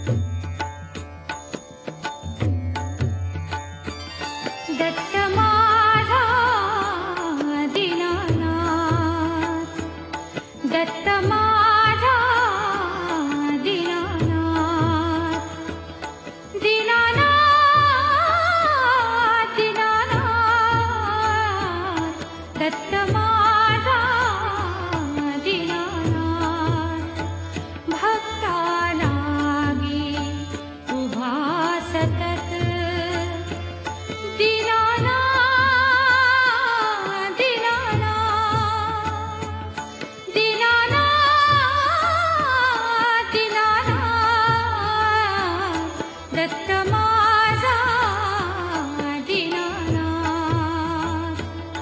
दत्त माझा दीनानाथ, दत्त माझा दीनानाथ, दीनानाथ, दीनानाथ, दत्त माझा दीनानाथ, भक्ता लागी उभा सतत, दीनानाथ, दीनानाथ, दीनानाथ, दीनानाथ, दत्त माझा दीनानाथ.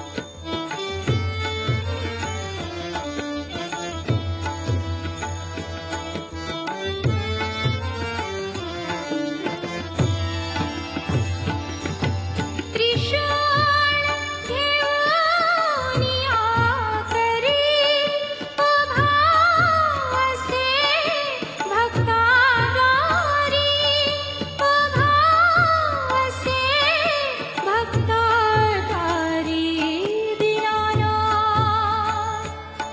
त्रिशूळ घेऊन आकरी उभा असे भक्ता दारी, उभा असे भक्ता दारी, दीनानाथ,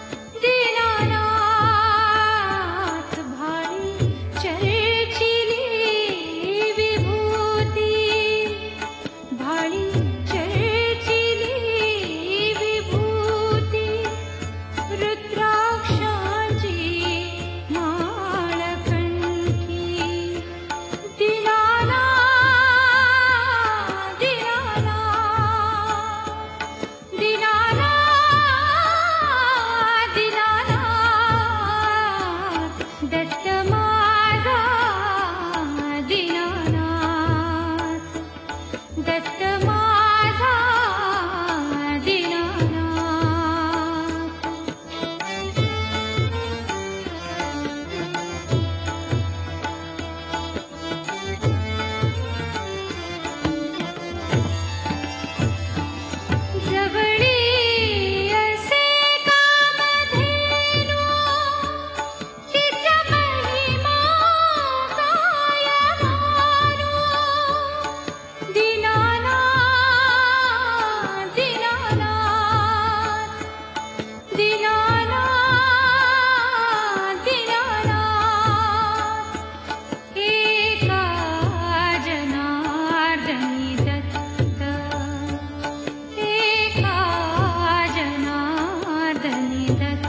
दीनानाथ, भारी चर्चिली विभूती, भाळी चर्चिली विभूती, रुद्राक्षाची माळ कंठी, दीनानाथ, दीनानाथ, दीनानाथ, दीनानाथ, दत्त माझा दीनानाथ, दत्त माझा दीनानाथ. जवळी असे कामधेनू, तिचा महिमा काय मानू, दीनानाथ, दीनानाथ, दीनानाथ, दीनानाथ, एका जनार्दनी दत्त, एका जनार्दनी दत्त.